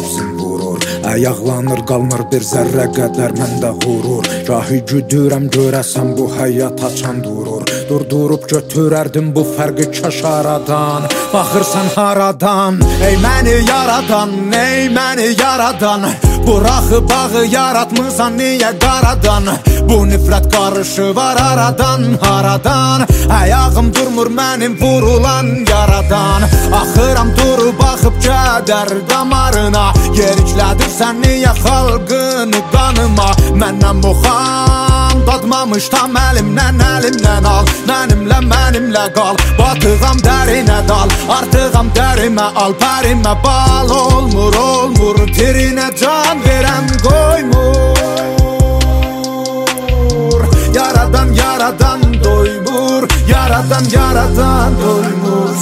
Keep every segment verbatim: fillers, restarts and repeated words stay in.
nəbzim vurur. Ayaqlanır qalmır bir zərrə qədər məndə qurur. Gahi güdürəm görəsən bu həyat açan durur. Durdurub götürərdim bu fərqi kaş aradan. Baxırsan haradan, ey məni yaradan, ey məni yaradan. Buraxı bağı yaratmısan niyə qaradan? Bu nifrət qarışı var aradan, haradan. Ayağım durmur mənim vurulan yaradan. Axıram durub baxıb kədər damarına. Yeriklədirsən niyə xalqını qanıma? Məndən muxam dadmamış tam əlimdən, əlimdən al. Mənimlə, mənimlə qal, batıqam dərinə dal. Artıqam dərimə al, pərimə bal. Olmur, olmur, tirinə can verəm qoymur. Yaradan, yaradan doymur. Yaradan, yaradan doymur.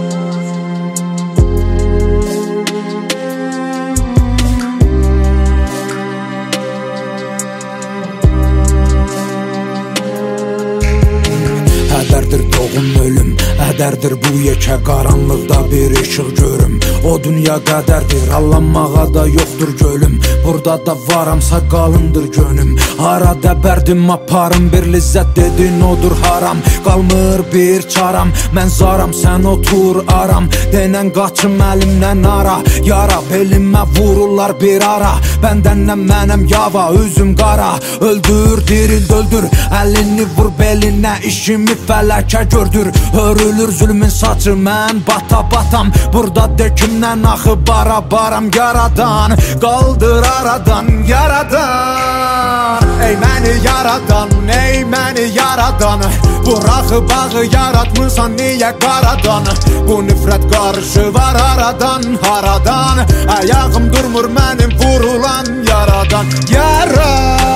Hədərdir doğum ölüm, hədərdir bu yekə qaranlıqda bir işıq görüm. O dünya qədərdir, allanmağa da yoxdur gölüm. Burada da varamsa qalındır gönüm. Hara dəbərdim aparım bir lizzət dedin odur haram. Qalmır bir çaram, mən zaram sən otur aram. Denən qaçım əlimdən ara, yara belimə vururlar bir ara. Bəndəndən mənəm yava, üzüm qara. Öldür, diril, döldür, əlini vur belinə, işimi fələkə gördür. Hörülür zülmün saçı, mən bata batam. Burada dökümdən axı bara baram. Yaradan, qaldır aradan, yaradan. Ey məni yaradan, ey məni yaradan. Buraxı bağı yaratmısan niyə qaradan? Bu nifrət qarışı var aradan, haradan. Ayağım durmur mənim vurulan yaradan. Yara,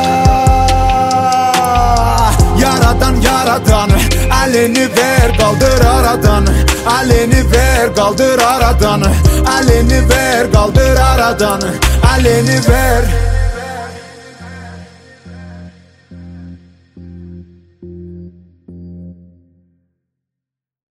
yaradan, yaradan. Əlini ver, qaldır aradan. Əlini ver, qaldır aradan. Əlini ver, qaldır aradan. Əlini ver.